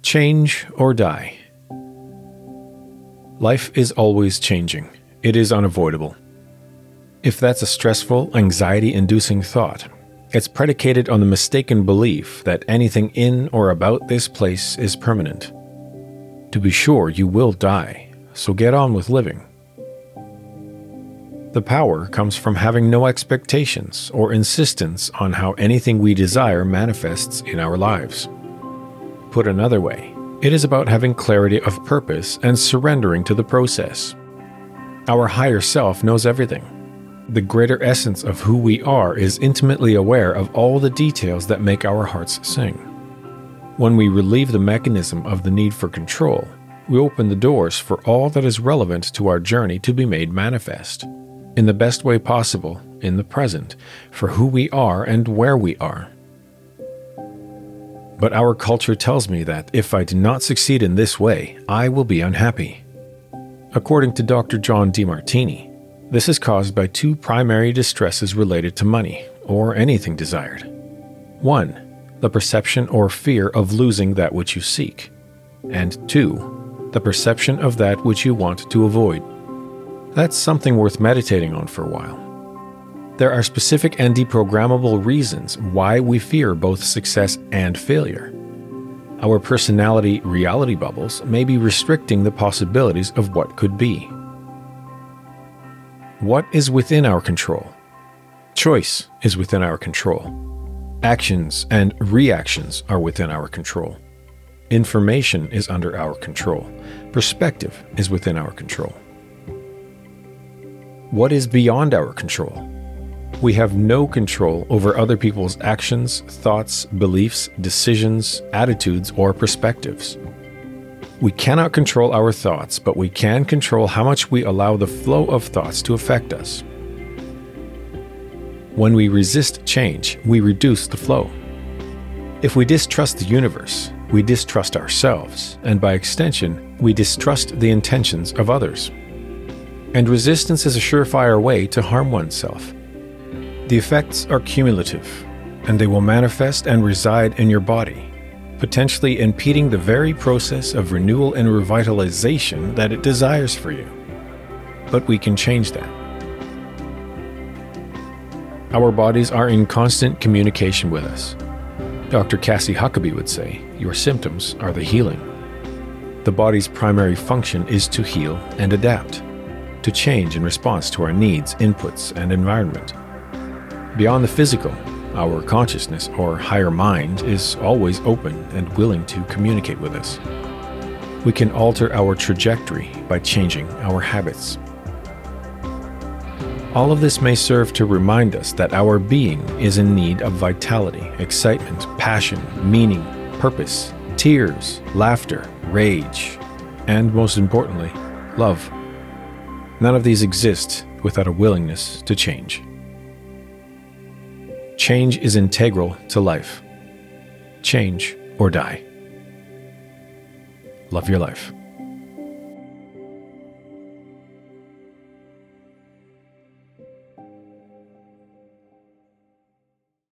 Change or die. Life is always changing. It is unavoidable. If that's a stressful, anxiety-inducing thought, it's predicated on the mistaken belief that anything in or about this place is permanent. To be sure, you will die, so get on with living. The power comes from having no expectations or insistence on how anything we desire manifests in our lives. Put another way, it is about having clarity of purpose and surrendering to the process. Our higher self knows everything. The greater essence of who we are is intimately aware of all the details that make our hearts sing. When we relieve the mechanism of the need for control, we open the doors for all that is relevant to our journey to be made manifest, in the best way possible, in the present, for who we are and where we are. But our culture tells me that if I do not succeed in this way, I will be unhappy. According to Dr. John Demartini, this is caused by two primary distresses related to money, or anything desired. 1. The perception or fear of losing that which you seek. And 2. The perception of that which you want to avoid. That's something worth meditating on for a while. There are specific and deprogrammable reasons why we fear both success and failure. Our personality reality bubbles may be restricting the possibilities of what could be. What is within our control? Choice is within our control. Actions and reactions are within our control. Information is under our control. Perspective is within our control. What is beyond our control? We have no control over other people's actions, thoughts, beliefs, decisions, attitudes, or perspectives. We cannot control our thoughts, but we can control how much we allow the flow of thoughts to affect us. When we resist change, we reduce the flow. If we distrust the universe, we distrust ourselves, and by extension, we distrust the intentions of others. And resistance is a surefire way to harm oneself. The effects are cumulative, and they will manifest and reside in your body, potentially impeding the very process of renewal and revitalization that it desires for you. But we can change that. Our bodies are in constant communication with us. Dr. Cassie Huckabee would say, your symptoms are the healing. The body's primary function is to heal and adapt, to change in response to our needs, inputs, and environment. Beyond the physical, our consciousness or higher mind is always open and willing to communicate with us. We can alter our trajectory by changing our habits. All of this may serve to remind us that our being is in need of vitality, excitement, passion, meaning, purpose, tears, laughter, rage, and most importantly, love. None of these exist without a willingness to change. Change is integral to life. Change or die. Love your life.